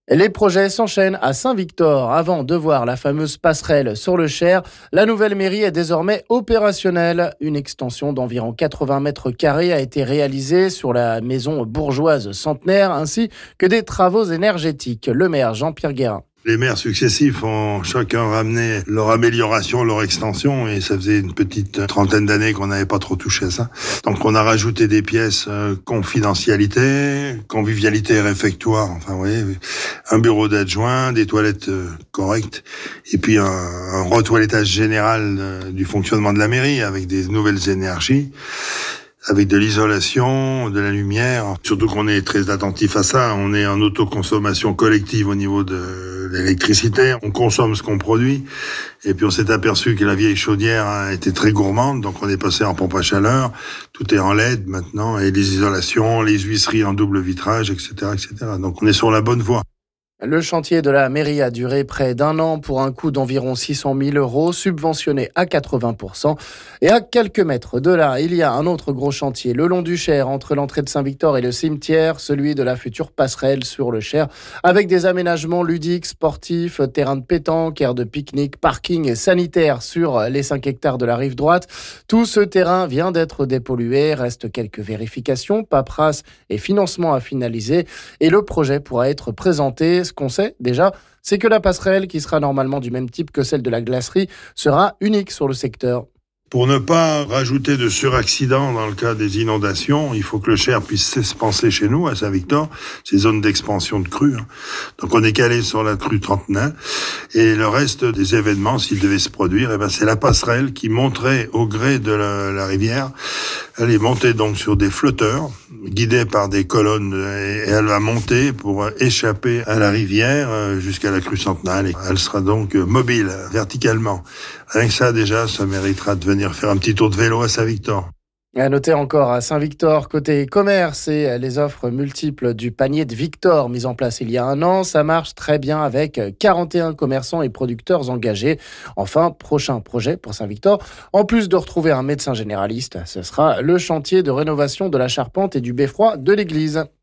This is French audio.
Les projets s'enchaînent à Saint-Victor. Avant de voir la fameuse passerelle sur le Cher, la nouvelle mairie est désormais opérationnelle. Une extension d'environ 80 mètres carrés a été réalisée sur la maison bourgeoise centenaire ainsi que des travaux énergétiques. Le maire Jean-Pierre Guérin. Les maires successifs ont chacun ramené leur amélioration, leur extension, et ça faisait une petite trentaine d'années qu'on n'avait pas trop touché à ça. Donc on a rajouté des pièces confidentialité, convivialité réfectoire, enfin vous voyez, un bureau d'adjoint, des toilettes correctes, et puis un retoilettage général du fonctionnement de la mairie avec des nouvelles énergies, avec de l'isolation, de la lumière. Surtout qu'on est très attentif à ça. On est en autoconsommation collective au niveau de l'électricité. On consomme ce qu'on produit. Et puis on s'est aperçu que la vieille chaudière était très gourmande. Donc on est passé en pompe à chaleur. Tout est en LED maintenant. Et les isolations, les huisseries en double vitrage, etc., etc. Donc on est sur la bonne voie. Le chantier de la mairie a duré près d'un an pour un coût d'environ 600 000 €, subventionné à 80%. Et à quelques mètres de là, il y a un autre gros chantier, le long du Cher, entre l'entrée de Saint-Victor et le cimetière, celui de la future passerelle sur le Cher, avec des aménagements ludiques, sportifs, terrain de pétanque, aire de pique-nique, parking et sanitaire sur les 5 hectares de la rive droite. Tout ce terrain vient d'être dépollué, reste quelques vérifications, paperasse et financement à finaliser, et le projet pourra être présenté. Ce qu'on sait déjà, c'est que la passerelle, qui sera normalement du même type que celle de la glacerie, sera unique sur le secteur. Pour ne pas rajouter de suraccidents dans le cas des inondations, il faut que le Cher puisse s'expanser chez nous, à Saint-Victor, ces zones d'expansion de crues. Donc on est calé sur la crue Trentenain. Et le reste des événements, s'ils devaient se produire, c'est la passerelle qui monterait au gré de la rivière. Elle est montée donc sur des flotteurs, guidée par des colonnes, et elle va monter pour échapper à la rivière jusqu'à la crue Centenale. Elle sera donc mobile, verticalement. Rien que ça, déjà, ça méritera de venir faire un petit tour de vélo à Saint-Victor. À noter encore à Saint-Victor, côté commerce et les offres multiples du panier de Victor mis en place il y a un an, ça marche très bien avec 41 commerçants et producteurs engagés. Enfin, prochain projet pour Saint-Victor, en plus de retrouver un médecin généraliste, ce sera le chantier de rénovation de la charpente et du beffroi de l'église.